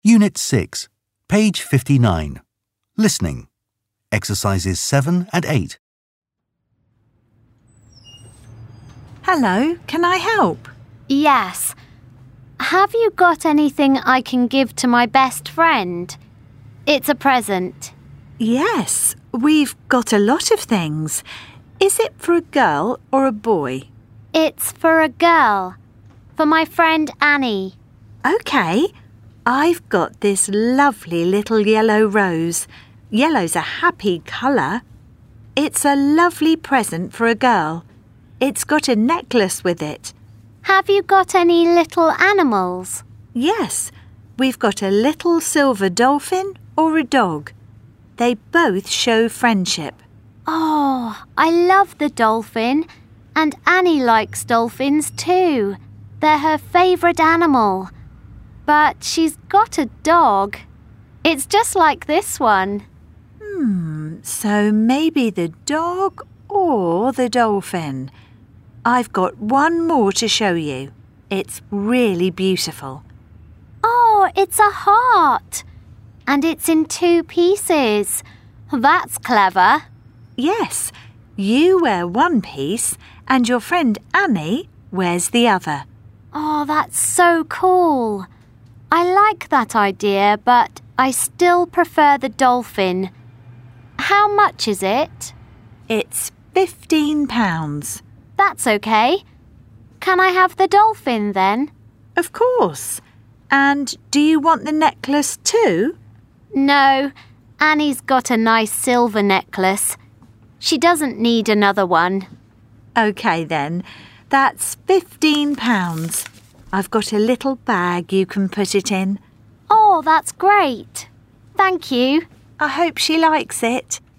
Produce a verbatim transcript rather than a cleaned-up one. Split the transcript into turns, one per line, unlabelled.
Unit six, page fifty-nine. Listening. Exercises seven and eight.
Hello, can I help?
Yes. Have you got anything I can give to my best friend? It's a present.
Yes, we've got a lot of things. Is it for a girl or a boy?
It's for a girl. For my friend Annie.
OK. I've got this lovely little yellow rose. Yellow's a happy colour. It's a lovely present for a girl. It's got a necklace with it.
Have you got any little animals?
Yes, we've got a little silver dolphin or a dog. They both show friendship.
Oh, I love the dolphin. And Annie likes dolphins too. They're her favourite animal. But she's got a dog. It's just like this one.
Hmm, so maybe the dog or the dolphin. I've got one more to show you. It's really beautiful.
Oh, it's a heart. And it's in two pieces. That's clever.
Yes, you wear one piece and your friend Annie wears the other.
Oh, that's so cool. I like that idea, but I still prefer the dolphin. How much is it?
It's fifteen pounds.
That's okay. Can I have the dolphin then?
Of course. And do you want the necklace too?
No, Annie's got a nice silver necklace. She doesn't need another one.
OK then, that's fifteen pounds. I've got a little bag you can put it in.
Oh, that's great. Thank you.
I hope she likes it.